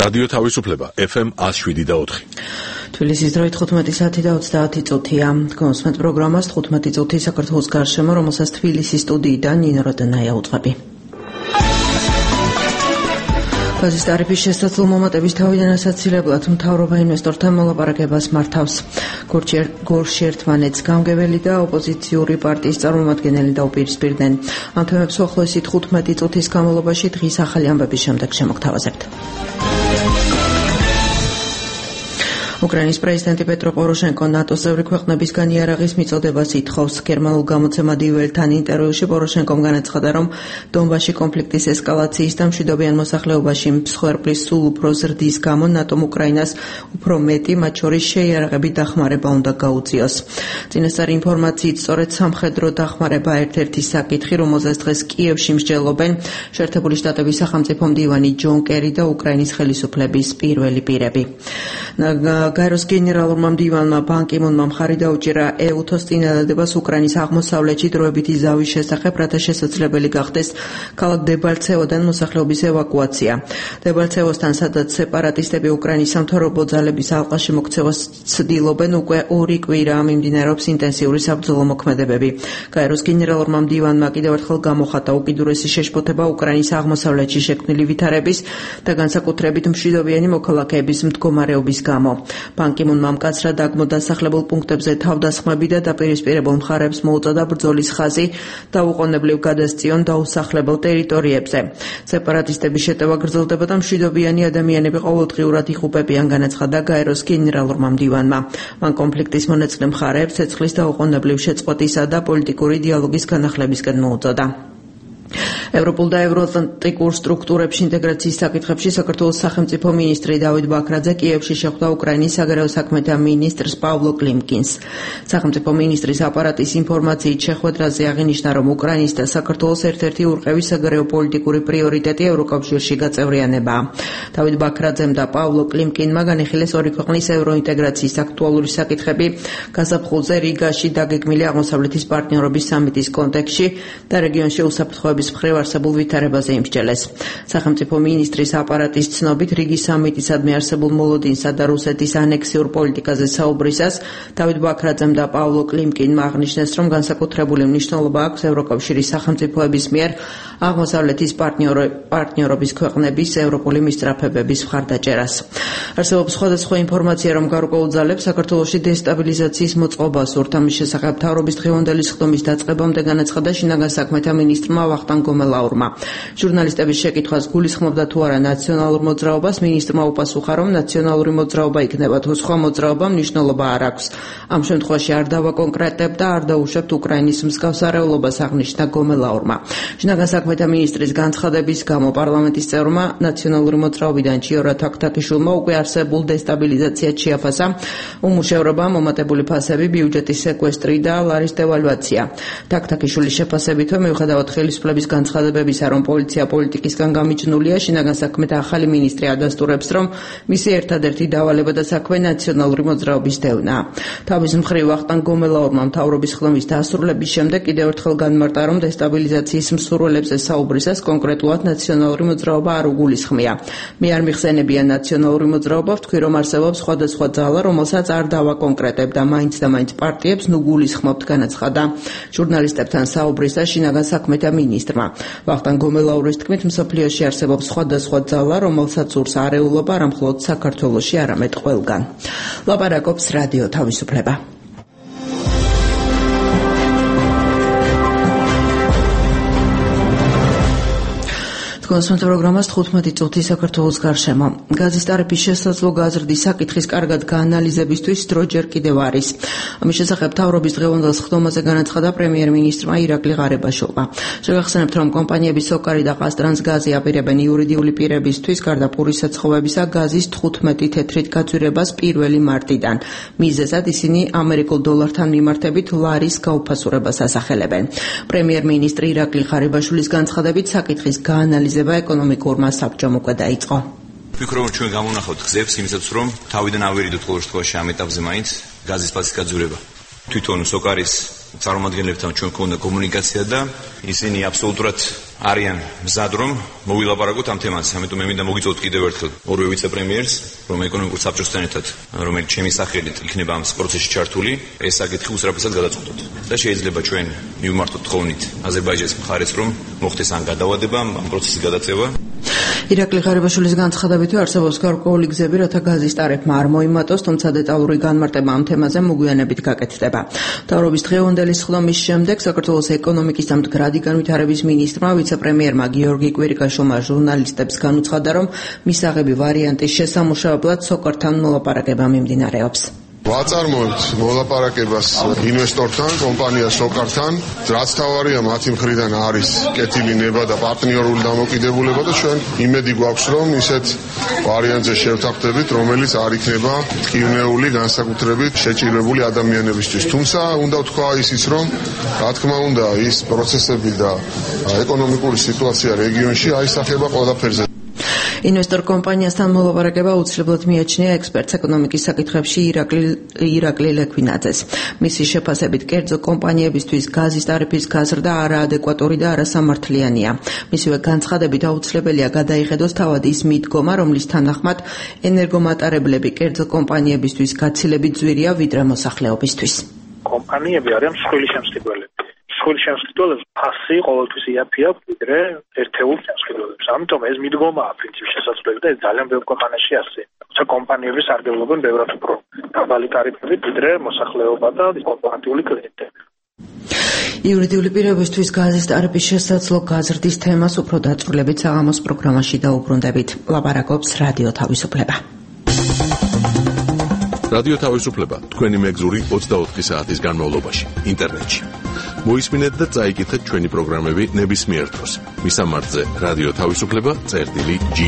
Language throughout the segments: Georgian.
რადიო თავისუფლება FM 107.4. თბილისის დროით 15 საათი და 30 წუთია. გონსმენთ პროგრამას 15 წუთი საქართველოს გარშემო, რომელსაც თბილისის სტუდიიდან ნინო როდანაია უძღვები. გაზის ტარიფის შესაძლო მომატების თავიდან ასაცილებლად მთავრობა ინვესტორთან მოლაპარაკებას მართავს. გორში ერთმანეთს გამგებელი და ოპოზიციური პარტიის წარმომადგენელი დაუპირისპირდნენ. ამ თემებს უახლოესი 15 წუთის განმავლობაში დღის ახალი ამბების შემდეგ შემოგთავაზებთ. უკრაინის პრეზიდენტი პეტრო პოროშენკო ნატოს წევრი ქვეყნებისგან იარაღის მიწოდებას ითხოვს. გერმანულ გამოცემა Die Welt-თან ინტერვიუში პოროშენკომ განაცხადა, რომ დონბასში კონფლიქტის ესკალაციის და მშვიდობიან მოსახლეობაში მსხვერპლის სულ უფრო ზრდის გამო ნატომ უკრაინას უფრო მეტი, მათ შორის შეიარაღებით დახმარება უნდა გაუწიოს. წინასწარი ინფორმაციით, სწორედ სამხედრო დახმარება ერთ-ერთი საკითხი, რომელზეც დღეს კიევში მსჯელობენ შეერთებული შტატების სახელმწიფო მდივანი ჯონ კერი და უკრაინის ხელისუფლების პირველი პირები. გაეროს გენერალურმა მდივანმა ბან კი მუნმა მხარი დაუჭირა EUTOS წინადადებას უკრაინის აღმოსავლეთში დროებითი ზავის შესახებ, რათა შესაძლებელი გახდეს ქალაქ დებალცევოდან მოსახლეობის ევაკუაცია. დებალცევოსთან, სადაც სეპარატისტები უკრაინის სამთავრობო ძალების ალყაში მოქცევას ცდილობენ, უკვე 2 კვირა მიმდინარეობს ინტენსიური საბრძოლო მოქმედებები. გაეროს გენერალურმა მდივანმა კიდევ ერთხელ გამოხატა უკიდურესი შეშფოთება უკრაინის აღმოსავლეთში შექმნილი ვითარების და განსაკუთრებით მშვიდობიანი მოქალაქეების მდგომარეობის გამო. ბან კი მუნმა მკაცრად დაგმო დასახლებულ პუნქტებზე თავდასხმები და დაპირისპირებულ მხარებს მოუწოდა ბრძოლის ხაზი დაუყოვნებლივ გადასწიონ დაუსახლებელ ტერიტორიებზე. სეპარატისტების შეტევა გრძელდება და მშვიდობიანი ადამიანები ყოველდღიურად იღუპებიან, განაცხადა გაეროს გენერალურმა მდივანმა. მან კონფლიქტის მონაწილე მხარეებს ცეცხლის დაუყოვნებლივ შეწყვეტისა და პოლიტიკური დიალოგის განახლებისკენ მოუწოდა. ევროპულ და ევროატლანტიკურ სტრუქტურებში ინტეგრაციის საკითხებში საქართველოს სახელმწიფო მინისტრი დავით ბაქრაძე კიევში შეხვდა უკრაინის საგარეო საქმეთა მინისტრს პავლო კლიმკინს. სახელმწიფო მინისტრის აპარატის ინფორმაციით შეხვედრაზე აღინიშნა, რომ უკრაინის და საქართველოს ერთ-ერთი ურყევი საგარეო პოლიტიკური პრიორიტეტი ევროკავშირში გაწევრიანებაა. დავით ბაქრაძემ და პავლო კლიმკინმა განიხილეს ორი ქვეყნის ევროინტეგრაციის აქტუალური საკითხები გაზაფხულზე რიგაში დაგეგმილი აღმოსავლეთის პარტნიორობის სამიტის კონტექსტში და რეგიონში უსაფრთხოების მხრივ არსებულ ვითარებაზე იმსჯელეს. სახელმწიფო მინისტრის აპარატის ცნობით, რიგის სამიტისადმი არსებულ მოლოდინსა და რუსეთის ანექსიურ პოლიტიკაზე საუბრისას დავით ბაქრაძემ და პავლო კლიმკინმა აღნიშნეს, რომ განსაკუთრებული მნიშვნელობა აქვს ევროკავშირის სახელმწიფოების მიერ აღმოსავლეთის პარტნიორობის ქვეყნების ევროპული მისწრაფებების მხარდაჭერას. არსებობს სხვადასხვა ინფორმაცია, რომ გარკვეულ ძალებს საქართველოში დესტაბილიზაციის მოწყობა სურთ. ამის შესახებ მთავრობის დღევანდელი სხდომის დაწყებამდე განაცხადა შინაგან საქმეთა მინისტრმა ვახტანგ გომელაურმა. ჟურნალისტების შეკითხვას გულისხმობდა თუ არა ნაციონალურ მოძრაობას, მინისტრმა უპასუხა, რომ ნაციონალური მოძრაობა იქნება თუ სხვა მოძრაობა მნიშვნელობა არ აქვს. ამ შემთხვევაში არ დავაკონკრეტებ და არ დაუშვებთ უკრაინის მსგავს არეულობას, აღნიშნა გომელაურმა. შინაგან საქმეთა მინისტრის განცხადების გამო პარლამენტის წევრმა ნაციონალური მოძრაობიდან ჩიორა თაქთაქიშვილმა უკვე არსებულ დესტაბილიზაციას შეაფასა უმუშევრობა, მომატებული ფასები, ბიუჯეტის სეკვესტრი და ლარის დევალვაცია. თაქთაქიშვილის შეფასებითო, მიუხედავად ხელისუფლების განცხადებებისა, რომ პოლიცია პოლიტიკისგან გამიჯნულია, შინაგან საქმეთა ახალი მინისტრი ადასტურებს, რომ მისი ერთადერთი დავალება და საქმე ნაციონალური მოძრაობის დევნაა. თავის მხრივ ვახტანგ გომელაურმა მთავრობის ხდომის დასრულების შემდეგ კიდევ ერთხელ განმარტა, რომ დესტაბილიზაციის მსურველებზე საუბრისას კონკრეტულად ნაციონალური მოძრაობა არ უგულისხმია. მე არ მიხსენებია ნაციონალური მოძრაობა, ვთქვი, რომ არსებობს სხვადასხვა ძალა, რომელსაც არ დავაკონკრეტებ და მაინც პარტიებს ნუ გულისხმობთ, განაცხადა ჟურნალისტებთან საუბრისას შინაგან საქმეთა მინისტრმა. ვახტანგ გომელაურის თქმით, მსოფლიოში არსებობს სხვადასხვა ძალა, რომელსაც სურს არეულობა არა მხოლოდ საქართველოში, არამედ ყველგან. ლაპარაკობს რადიო თავისუფლება. გონსმენთ პროგრამას 15 წუთი საქართველოს გარშემო. გაზის ტარიფის შესაძლო გაზრდის საკითხის კარგად გაანალიზებისთვის დრო ჯერ კიდევ არის. ამის შესახებ მთავრობის დღევანდელ სხდომაზე განაცხადა პრემიერ-მინისტრმა ირაკლი ღარიბაშვილმა. შეგახსენებთ, რომ კომპანიები სოკარი და ყაზტრანსგაზი აპირებენ იურიდიული პირებისთვის გარდა პურის საცხოვებისა გაზის 15 თეთრით გაძვირებას 1 მარტიდან. მიზეზად ისინი ამერიკულ დოლართან მიმართებით ლარის გაუფასურებას ასახელებენ. პრემიერ-მინისტრი ირაკლი ღარიბაშვილის განცხადებით საკითხის გაანალიზება ეკონომიკურმა საბჭომ უკვე დაიწყო. ვფიქრობ, რომ ჩვენ გამოვნახავთ გზებს იმისათვის, რომ თავიდან ავერიდოთ ყოველ შემთხვევაში ამ ეტაპზე მაინც გაზის ფასის გაძვირება. თვითონ სოკარის წარმომადგენლებთან ჩვენ გვქონდა კომუნიკაცია და ისინი აბსოლუტურად არიან მზად რომ მოვილაპარაკოთ ამ თემაზე. ამიტომ მე მინდა მოგიწოდოთ კიდევ ერთხელ ორივე ვიცე-პრემიერს, რომ ეკონომიკურ საბჭოსთან ერთად, რომელიც ჩემი სახელით იქნება ამ პროცესში ჩართული, ეს საკითხი უსწრაფად გადაწყვეტოთ. და შეიძლება ჩვენ მივმართოთ თხოვნით აზერბაიჯანის მხარეს, რომ მოხდეს ან გადავადება, ამ პროცესის გადაწევა. ირაკლი ღარიბაშვილის განცხადებით არსებობს გარკვეული გზები, რათა გაზის ტარიფმა არ მოიმატოს, თუმცა დეტალური განმარტება ამ თემაზე მოგვიანებით გაკეთდება. მთავრობის დღევანდელი სხდომის შემდეგ საქართველოს ეკონომიკის და მდგრადი განვითარების მინისტრმა ვიცე-პრემიერმა გიორგი კვირიკაშვილმა ჟურნალისტებს განუცხადა, რომ მისაღები ვარიანტის შესამუშავებლად სოკართან მოლაპარაკება მიმდინარეობს. ვაწარმოებთ მოლაპარაკებას ინვესტორთან, კომპანია სოკართან, რაც თავარია მათი მხრიდან არის კეთილი ნება და პარტნიორული დამოკიდებულება და ჩვენ იმედი გვაქვს, რომ ისეთ ვარიანტზე შევთანხმდებით, რომელიც არ იქნება ტკივნეული განსაკუთრებით შეჭირებული ადამიანებისთვის. თუმცა უნდა ვთქვა ისიც, რომ რა თქმა უნდა ის პროცესები და ეკონომიკური სიტუაცია რეგიონში აისახება ყველაფერზე. ინვესტორ კომპანიასთან მოლაპარაკება უცვლელად მიაჩნია ექსპერტს ეკონომიკის საკითხებში ირაკლი ლექვინაძეს. მისი შეფასებით კერძო კომპანიებისთვის გაზის ტარიფის გაზრდა არაადეკვატური და არასამართლიანია. მისივე განცხადებით აუცილებელია გადაიხედოს თავად ის მიდგომა, რომლის თანახმად ენერგომატარებლები კერძო კომპანიებისთვის გაცილებით ძვირია ვიდრე მოსახლეობისთვის. კომპანიები არიან მსხვილი შემსწავლებელი. მსხვილი შემსწავლებლებს ფასი ყოველთვის იაფი აქვს ვიდრე ერთეულ შემსწავლებლებს. ამიტომ ეს მიდგომაა პრინციპში შესაძლებელი და ეს ძალიან ბევრ ქვეყანაში ასე. თუმცა კომპანიები სარგებლობენ ბევრად უფრო დაბალი ტარიფებით ვიდრე მოსახლეობა და კორპორატიული კლიენტები. იურიდიული პირებისთვის გაზის ტარიფის შესაძლო გაზრდის თემას უფრო დაწვრილებით საღამოს პროგრამაში დაუბრუნდებით. ლაპარაკობს რადიო თავისუფლება. რადიო თავისუფლება თქვენი მეგზური 24 საათის განმავლობაში ინტერნეტში. მოისმინეთ და წაიკითხეთ ჩვენი პროგრამები ნებისმიერ დროს. მისამართზე რადიო თავისუფლება.ge.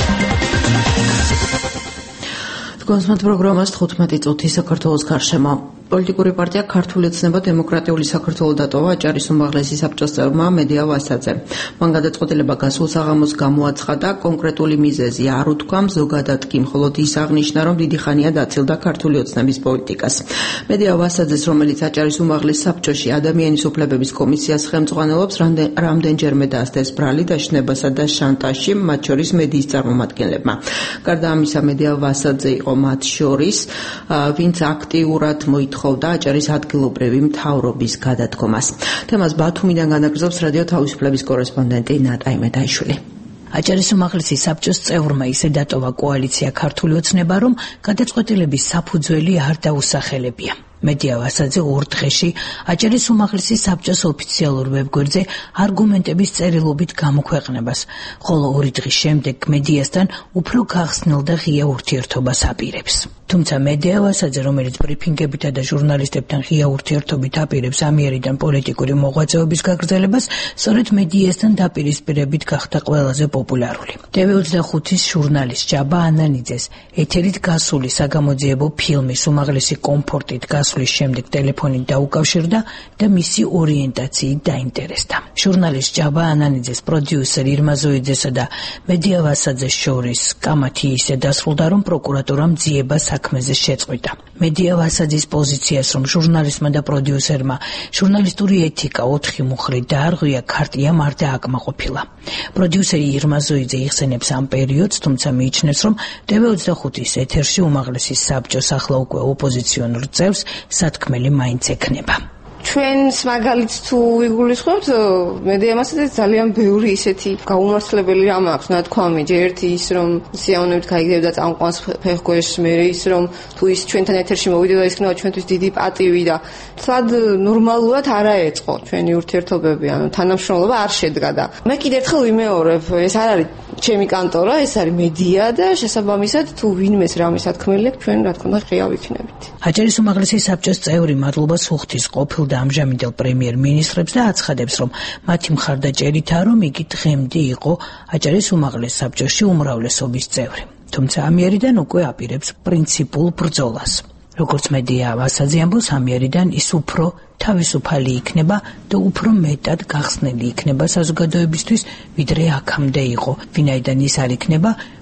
კონსუმატ პროგრამას 15 წუთი საქართველოს გარშემო. პოლიტიკური პარტია ქართული ოცნება დემოკრატიული საქართველო დატოვა აჭარის უმაღლესი საბჭოს წევრმა მედია ვასაძემ. მან გადაწყვეტილება გასულ საღამოს გამოაცხადა, კონკრეტული მიზეზი არ უთქვა, ზოგადად კი მხოლოდ ის აღნიშნა, რომ დიდი ხანია დაცილდა ქართული ოცნების პოლიტიკას. მედია ვასაძეს, რომელიც აჭარის უმაღლეს საბჭოში ადამიანის უფლებების კომისიას ხელმძღვანელობს, რამდენჯერმე დაასდეს ბრალი დაშნებასა და შანტაჟში, მათ შორის მედიის წარმომადგენლებმა. გარდა ამისა, მედია ვასაძე იყო მათ შორის, ვინც აქტიურად მოითხოვდა აჭარის ადგილობრივი მთავრობის გადადგომას. თემას ბათუმიდან განაგრძობს რადიო თავისუფლების კორესპონდენტი ნატა იმედაიშვილი. აჭარის უმაღლესი საბჭოს წევრმა ისე დატოვა კოალიცია ქართული ოცნება, რომ გადაწყვეტილების საფუძველი არ დაუსახელებია. მედია ვასაძე ორ დღეში აჭარის უმაღლესი საბჭოს ოფიციალურ ვებგვერდზე არგუმენტების წერილობით გამოქვეყნებას, ხოლო ორი დღის შემდეგ მედიასთან უფრო გახსნილ და ღია ურთიერთობას აპირებს. თუმცა მედია ვასაძე, რომელიც ბრიფინგებითა და ჟურნალისტებთან ღია ურთიერთობით აპირებს ამიერიდან პოლიტიკური მოღვაწეობის გაგრძელებას, სწორედ მედიასთან დაპირისპირებით გახდა ყველაზე პოპულარული. TV25-ის ჟურნალისტ ჯაბა ანანიძეს ეთერით გასული საგამოძიებო ფილმის უმაღლესი კომფორტით გასვლის შემდეგ ტელეფონით დაუკავშირდა და მისი ორიენტაციით დაინტერესდა. ჟურნალისტ ჯაბა ანანიძეს პროდიუსერ ირმა ზოიძესა და მედია ვასაძეს შორის კამათი ისე დასრულდა, რომ პროკურატურამ ძიება საქმეზე შეწყვიტა. მედია ვასაძის პოზიციას, რომ ჟურნალისტმა და პროდიუსერმა ჟურნალისტური ეთიკა 4 მუხლით დაარღვია, ქარტია არ დააკმაყოფილა. პროდიუსერი ირმა ზოიძე იხსენებს ამ პერიოდს, თუმცა მიიჩნევს, რომ TV25-ის ეთერში უმაღლესი საბჭოს ახლა უკვე ოპოზიციონურ წევრს სათქმელი მაინც ექნება. ჩვენს მაგალითს თუ ვიგულისხმებთ, მედია მასაძეს ძალიან ბევრი ისეთი გაუმართლებელი რამ აქვს ნათქვამი. ჯერ ერთი ის, რომ სიამოვნებით გაიგდებდა წამყვანს ფეხქვეშ, მერე ის, რომ თუ ის ჩვენთან ეთერში მოვიდოდა, ის იქნება ჩვენთვის დიდი პატივი და თლად ნორმალურად არა ეწყო ჩვენი ურთიერთობები, ანუ თანამშრომლობა არ შედგა და მე კიდევ ერთხელ ვიმეორებ, ეს არ არის ჩემი კანტორა, ეს არის მედია და შესაბამისად თუ ვინმეს რამე სათქმელი აქვს, ჩვენ რა თქმა უნდა ღია ვიქნებით. აჭარის უმაღლესი საბჭოს წევრი მადლობას უხდის ყოფილ და ამჟამინდელ პრემიერ-მინისტრებს და აცხადებს, რომ მათი მხარდაჭერითაა, რომ იგი დღემდე იყო აჭარის უმაღლეს საბჭოში უმრავლესობის წევრი. თუმცა ამიერიდან უკვე აპირებს პრინციპულ ბრძოლას. როგორც მედია ვასაძე ამბობს, ამიერიდან ის უფრო თავისუფალი იქნება და უფრო მეტად გახსნილი იქნება საზოგადოებისთვის, ვიდრე აქამდე იყო, ვინაიდან ის არ იქნება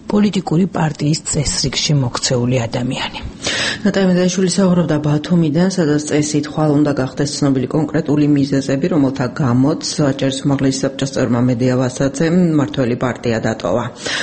პოლიტიკური პარტიის წესრიგში მოქცეული ადამიანი. ნატალია მედაიშვილი საუბრობდა ბათუმიდან, სადაც წესით ხვალ უნდა გახდეს ცნობილი კონკრეტული მიზეზები, რომელთა გამოც აჭარის უმაღლესი საბჭოს წევრმა მედია ვასაძემ მმართველი პარტია დატოვა.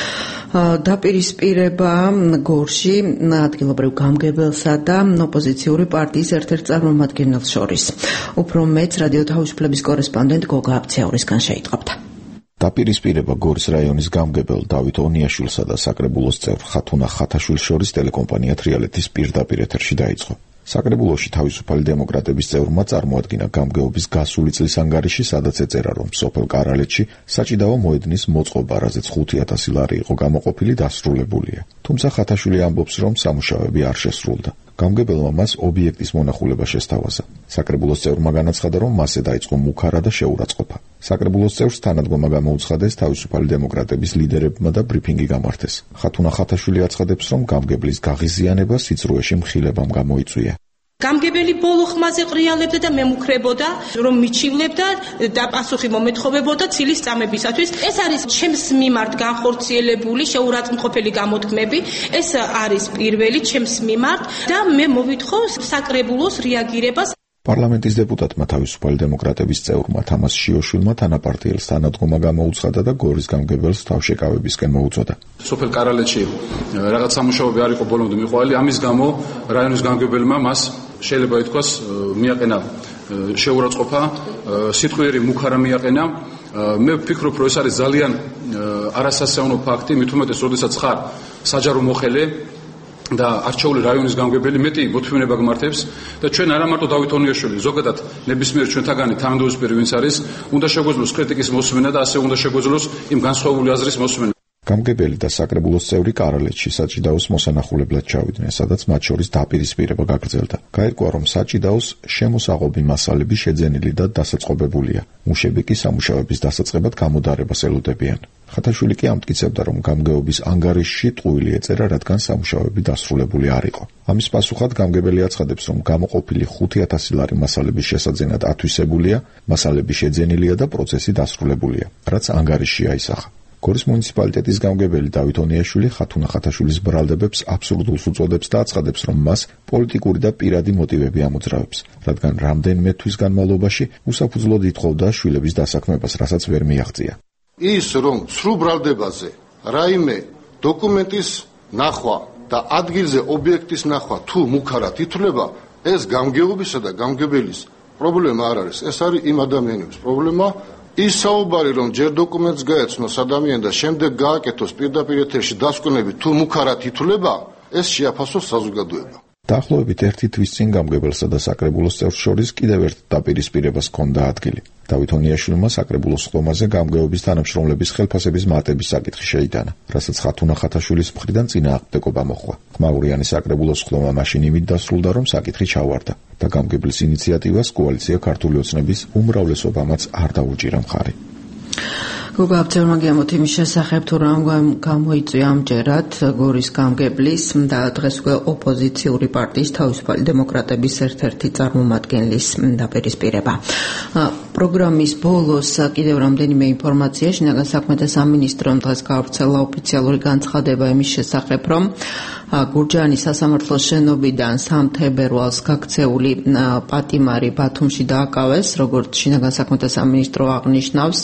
დაპირისპირება გორში ადგილობრივ გამგებელსა და ოპოზიციური პარტიის ერთ-ერთ წარმომადგენელს შორის. უფრო მეც რადიო თავისუფლების კორესპონდენტ გოგა აბცეურისგან შეიტყობთ. დაპირისპირება გორის რაიონის გამგებელ დავით ონიაშვილსა და საკრებულოს წევრ ხათუნა ხათაშვილის შორის ტელეკომპანია თრიალეთის პირდაპირ ეთერში დაიწყო. საკრებულოში თავისუფალი დემოკრატების წევრმა წარმოადგინა გამგეობის გასული წლის ანგარიში, სადაც ეწერა, რომ სოფელ კარალეთში საჭიდაო მოედნის მოწყობა, რაზეც 5,000 ლარი იყო გამოყოფილი, დასრულებულია. თუმცა ხათაშვილი ამბობს, რომ სამუშაოები არ შესრულდა. გამგებელმა მას ობიექტის მონახულება შესთავაზა. საკრებულოს წევრმა განაცხადა, რომ მასზე დაიწყო მუქარა და შეურაცხყოფა. საკრებულოს წევრს თანადგომა გამოუცხადეს თავისუფალი დემოკრატების ლიდერებმა და ბრიფინგი გამართეს. ხათუნა ხათაშვილი აცხადებს, რომ გამგებლის გაღიზიანება სიწრუეში მხილებამ გამოიწვია. გამგებელი ბოლო ხმაზე ყრიალებდა და მემუქრებოდა, რომ მიჩივლებდა და პასუხი მომეთხოვებოდა ცილის წამებისათვის. ეს არის ჩემს მიმართ განხორციელებული შეურაცხმყოფელი გამოთქმები. ეს არის პირველი ჩემს მიმართ და მე მოვითხოვ საკრებულოს რეაგირებას. პარლამენტის დეპუტატმა თავისუფალი დემოკრატების წევრმა თამას შიოშვილმა თანაპარტიელს თანადგომა გამოუცხადა და გორის გამგებელს თავშეკავებისკენ მოუწოდა. სოფელ კარალეთში რაღაც სამუშაოები არ იყო ბოლომდე მიყვალი, ამის გამო რაიონის გამგებელმა მას შეიძლება ითქვას მიაყენა შეურაცხყოფა, სიტყვიერი მუქარა მიაყენა. მე ვფიქრობ, რომ ეს არის ძალიან არასასეონო ფაქტი, მით უმეტეს, როდესაც ხარ საჯარო მოხელე და არჩეული რაიონის გამგებელი მეტი მოთმინება გმართებს და ჩვენ არა მარტო დავით ონიაშვილი, ზოგადად ნებისმიერ ჩვენთაგანი თანამდებობისპირი ვინც არის, უნდა შეგვეძლოს კრიტიკის მოსმენა და ასე უნდა შეგვეძლოს იმ განსხვავებული აზრის მოსმენა. გამგებელი და საკრებულოს წევრი კარალეთში საჭიდაოს მოსანახულებლად ჩავიდნენ, სადაც მათ შორის დაპირისპირება გაგრძელდა. გაირკვა, რომ საჭიდაოს შემოსაღობი მასალები შეძენილი და დასაწყობებულია. მუშები კი სამუშაოების დასაწყებად გამოდარებას ელოდებიან. ხათაშვილი კი ამტკიცებდა, რომ გამგეობის ანგარიშში ტყუილი ეწერა, რადგან სამუშაოები დასრულებული არ იყო. ამის პასუხად გამგებელი აცხადებს, რომ გამოყოფილი 5,000 ლარი მასალების შესაძენად ათვისებულია, მასალები შეძენილია და პროცესი დასრულებულია, რაც ანგარიშში აისახა. გორის მუნიციპალიტეტის გამგებელი დავით ონიაშვილი ხათუნა ხათაშვილის ბრალდებებს აბსურდულს უწოდებს და აცხადებს, რომ მას პოლიტიკური და პირადი მოტივები ამოძრავებს, რადგან რამდენიმე თვის განმავლობაში უსაფუძვლოდ ითხოვდა შვილების დასაქმებას, რასაც ვერ მიაღწია. ის რომ სრულ ბრალდებაზე რაიმე დოკუმენტის ნახვა და ადგილზე ობიექტის ნახვა თუ მუქარად ითვლება, ეს გამგეობისა და გამგებელის პრობლემა არ არის, ეს არის იმ ადამიანების პრობლემა. ის საუბარი, რომ ჯერ დოკუმენტს გაეცნოს ადამიანი და შემდეგ გააკეთოს პირდაპირ ეთერში დასკვნები თუ მუქარად ითვლება, ეს შეაფასოს საზოგადოება. დაახლოებით 1 თვის წინ გამგებელსა და საკრებულოს წევრს შორის კიდევ ერთ დაპირისპირებას ჰქონდა ადგილი. დავით ონიაშვილმა საკრებულოს ხომაზე გამგეობის თანამშრომლების ხელფასების მატების საკითხი შეიტანა, რასაც ხათუნა ხათაშვილის მხრიდან წინააღმდეგობა მოჰყვა. ხმაურიანი საკრებულოს ხომა მაშინ იმით დასრულდა, რომ საკითხი ჩავარდა და გამგებლის ინიციატივას კოალიცია ქართული ოცნების უმრავლესობამაც არ დაუჭირა მხარი. გოგა აბცეურმა გიამოთ იმის შესახებ, თუ რამ გამოიწვია ამჯერად გორის გამგებლის და დღეს უკვე ოპოზიციური პარტიის თავისუფალი დემოკრატების ერთ-ერთი წარმომადგენლის დაპირისპირება. პროგრამის ბოლოს კიდევ რამდენიმე ინფორმაცია შინაგან საქმეთა სამინისტრომ დღეს გაავრცელა ოფიციალური განცხადება იმის შესახებ, რომ გურჯაანის სასამართლოს შენობიდან 3 თებერვალს გაქცეული პატიმარი ბათუმში დააკავეს, როგორც შინაგან საქმეთა სამინისტრო აღნიშნავს.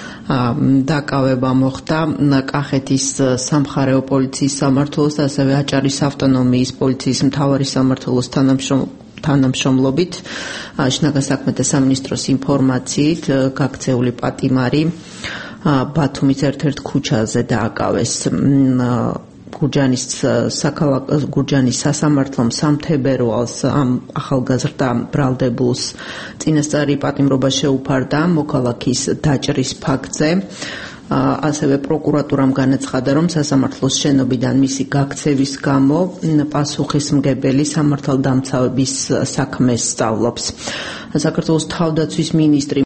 დაკავება მოხდა კახეთის სამხარეო პოლიციის სამმართველოს და ასევე აჭარის ავტონომიის პოლიციის მთავარი სამმართველოს თანამშრომლობით. შინაგან საქმეთა სამინისტროს ინფორმაციით გაქცეული პატიმარი ბათუმის ერთ-ერთ ქუჩაზე დააკავეს. გურჯაანის სასამართლომ 3 თებერვალს ამ ახალგაზრდა ბრალდებულს წინასწარი პატიმრობა შეუფარდა მოქალაქის დაჭრის ფაქტზე. ასევე პროკურატურამ განაცხადა, რომ სასამართლოს შენობიდან მისი გაქცევის გამო პასუხისმგებელი სამართალდამცავების საქმეს სწავლობს. საქართველოს თავდაცვის მინისტრი